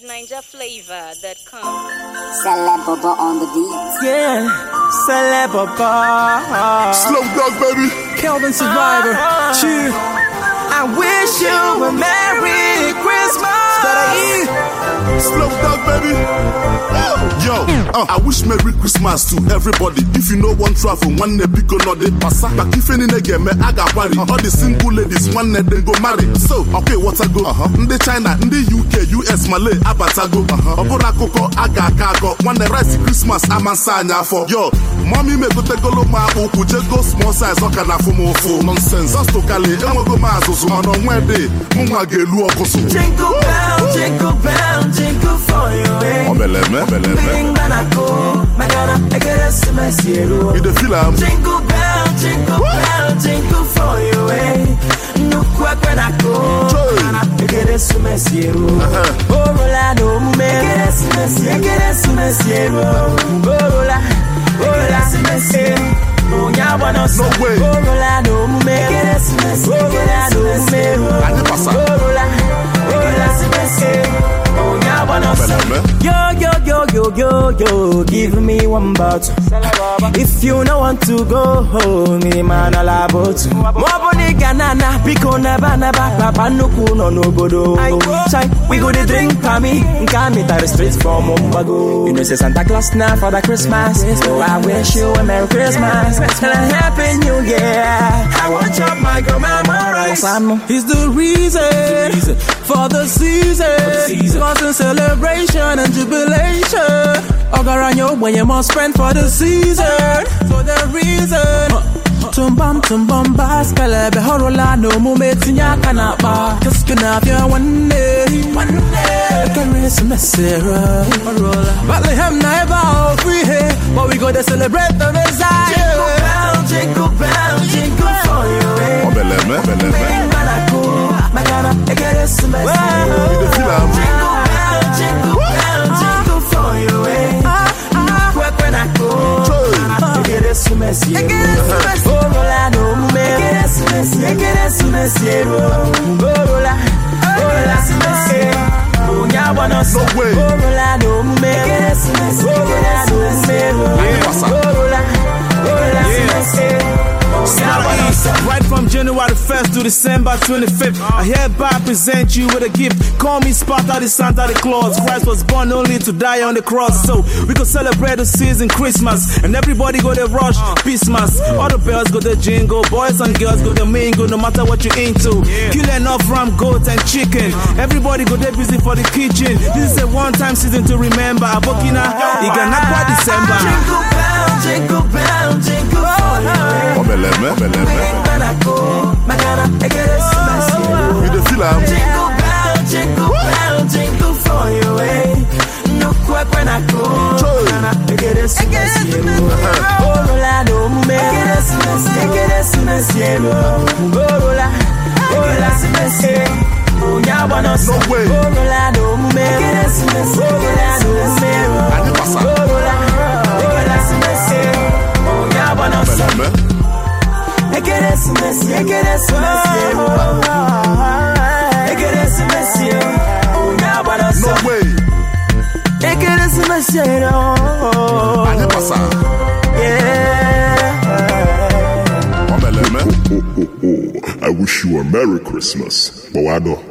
NigerFlavor.com. Celebaba on the beat. Yeah, Celebaba. Slow Dog, baby. Kelvin Survivor. Cheer. I wish you a Merry Christmas. Slow Dog, baby. Yo, I wish Merry Christmas to everybody. If you know one travel, one day big no they pass. But if any nigga me, I got worry. All the single ladies, one day they go marry. So, okay, what I go? In the China, in the UK, US, Malay, Abatago. Obora Coco, Aga Kago. One day rice Christmas, I'm a sanya for. Yo, mommy me go take a look my oku. Just go small size, okay, na for more full nonsense. Just to Kali, and we go mazo. So on Wednesday, Mumma get lu okoso. Jingle bell, jingle bell, jingle for you. Obeleme. You the feel am? Jingle bell, jingle for you. No quack when I go. Get a sumesiero. Orola no me. Get a sumesiero. Orola sumesiero. No way. Orola no me. Orola no me. Orola sumesiero. Yo, give me one bottle. If you don't want to go home, me man a labot. Moboni ganana, piko naba, papa no kuno no bodo. We go to drink pami, nkami tare straight from Mumbago. You know say Santa Claus now for the Christmas. So I wish you a Merry Christmas and a Happy New Year. I want your my girl, mama rice. He's the reason for the season. Constant celebration and jubilation. Ogaranyo when you must spend for the season. For the reason. Tumbam baskala be horola no momenti nyakana ba. Just gonna have you one day. Can raise Messiah. Bethlehem never free here, but we go to celebrate the Messiah. Jingle bell, jingle for you. Obeleme. Magana, I get a semester. You the feel am? Jingle for you. When I go, I get a semester. Orola no me. I get a semester. Orola semester. No way. Orola no me. I get a semester. Orola semester. Right from January 1st to December 25th, I hereby present you with a gift. Call me Sparta the Santa the Claus. Christ was born only to die on the cross. So we could celebrate the season Christmas, and everybody go to rush Christmas. All the bells go to jingle, boys and girls go to mingle, no matter what you into. Kill enough ram, goat and chicken. Everybody go there busy for the kitchen. This is a one-time season to remember. Abokina, Iganakwa December. Jingle bell, jingle for you. Obeleme. You the feel am? Jingle bell, jingle for you. No quack when I go. I get a semester. Orola no me. I get a semester. Orola semester. No way. Orola no me. I get a semester. Orola semester. Obeleme. I get a semester. No way. I get a semester. Obeleme. I wish you a Merry Christmas. Bowado.